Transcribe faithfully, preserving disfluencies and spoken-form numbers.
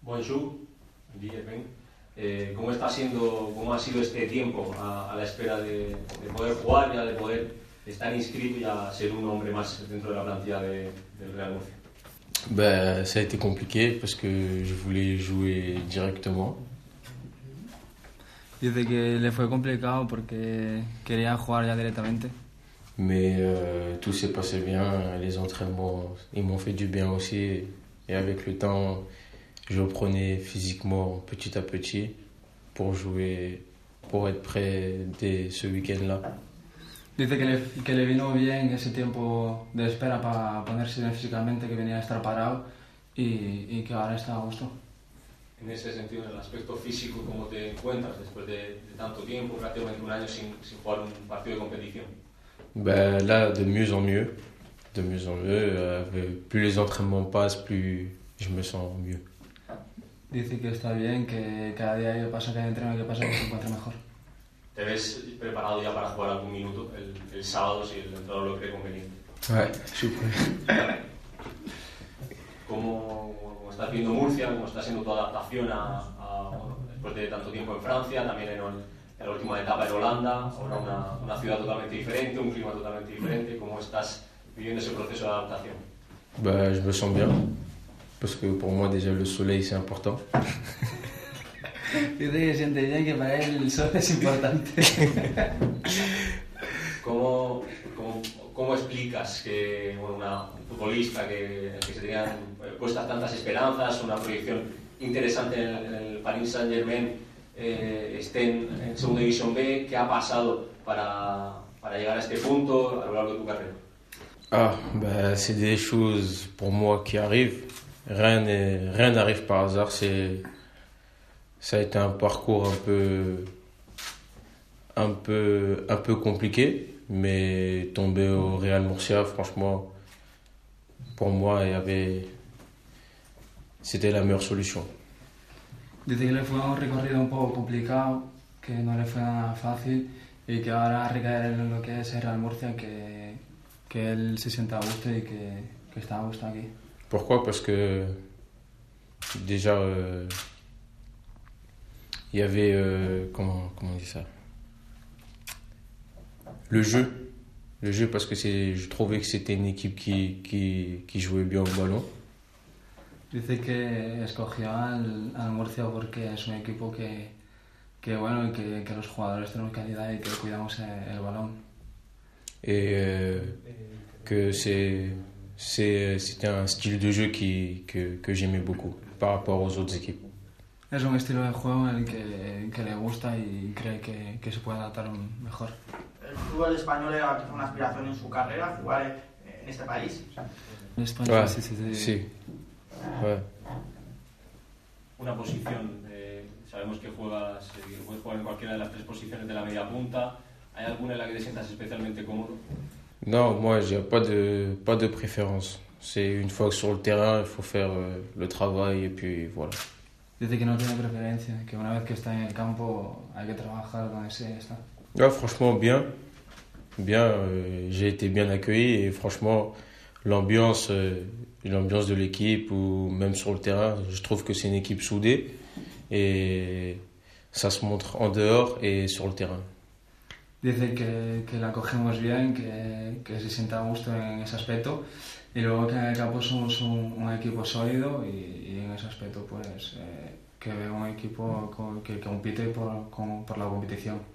Bonjour, eh, ¿cómo está siendo, cómo ha sido este tiempo a, a la espera de, de poder jugar, ya de poder estar inscrito y ya ser un hombre más dentro de la plantilla de, del Real Murcia? Ben, ça a été compliqué parce que je voulais jouer directement. Dice que le fue complicado porque quería jugar ya directamente. Mais euh, tout s'est passé bien, les entraînements, ils m'ont fait du bien aussi. Et avec le temps, je reprenais physiquement petit à petit pour jouer, pour être prêt dès ce week-end-là. Dice que le, que le vino bien ese tiempo de espera para ponerse bien físicamente, que venía a estar parado y, y que ahora está a gusto. En ese sentido, en el aspecto físico, ¿cómo te encuentras después de, de tanto tiempo, prácticamente un año sin, sin jugar un partido de competición? Ben, là, de mieux en mieux. De mieux en mieux. Euh, plus les entraînements passent, plus je me sens mieux. Dice que está bien, que cada día que pasa, cada entreno que pasa, que se encuentra mejor. ¿Te ves preparado ya para jugar algún minuto el, el sábado si el entrenador lo cree conveniente? Ouais, je suis prêt. ¿Cómo, cómo estás viendo Murcia? ¿Cómo está siendo tu adaptación a, a, bueno, después de tanto tiempo en Francia, también en, en la última etapa en Holanda, ahora una, una ciudad totalmente diferente, un clima totalmente diferente? ¿Cómo estás viviendo ese proceso de adaptación? Ben, je me sens bien, parce que pour moi déjà le soleil c'est important. Dice que siente bien, que para él el sol es importante. ¿Cómo, cómo, cómo explicas que bueno, una, un futbolista que, que se tenían puestas tantas esperanzas, una proyección interesante en el, en el Paris Saint-Germain, eh, esté en, en Segunda División B? ¿Qué ha pasado para, para llegar a este punto a lo largo de tu carrera? Ah, ben, c'est des choses pour moi qui arrivent. Rien n'est, rien n'arrive par hasard. C'est, ça a été un parcours un peu, un peu, un peu compliqué, mais tomber au Real Murcia, franchement, pour moi, il y avait, c'était la meilleure solution. Dice que le fue un recorrido un poco complicado, que no le fue nada fácil y que ahora recaer en lo que es el Real Murcia, que, que él se sienta a gusto y que, que está a gusto aquí. Pourquoi? Parce que déjà, euh, il y avait, euh, comment, comment on dit ça? Le jeu. Le jeu, parce que c'est, je trouvais que c'était une équipe qui, qui, qui jouait bien au ballon. Dice que escogió al, al Murcia porque es un equipo que, que bueno, que, que los jugadores tenemos calidad y que cuidamos el, el balón. Et euh, que c'est, c'est, c'était un style de jeu qui, que, que j'aimais beaucoup par rapport aux autres équipes. Es un estilo de juego en el que, que le gusta y cree que, que se puede adaptar mejor. ¿El fútbol español era quizá una aspiración en su carrera, jugar en este país? En España, Ouais, sí, sí, sí. sí. Ouais. Una posición, eh, sabemos que juegas, eh, puedes jugar en cualquiera de las tres posiciones de la media punta. ¿Hay alguna en la que te sientas especialmente cómodo? Non, moi, j'ai pas de, pas de préférence. C'est une fois que sur le terrain, il faut faire euh, le travail et puis voilà. Dice que no tiene preferencia, que una vez que está en el campo hay que trabajar donde se está. Ouais, franchement, bien. Bien, euh, j'ai été bien accueilli et franchement, l'ambiance, euh, l'ambiance de l'équipe ou même sur le terrain, je trouve que c'est une équipe soudée et ça se montre en dehors et sur le terrain. Dice que, que la cogemos bien, que, que se sienta a gusto en ese aspecto y luego que en el campo somos un, un equipo sólido y, y en ese aspecto pues eh, que veo un equipo con, que compite por, con, por la competición.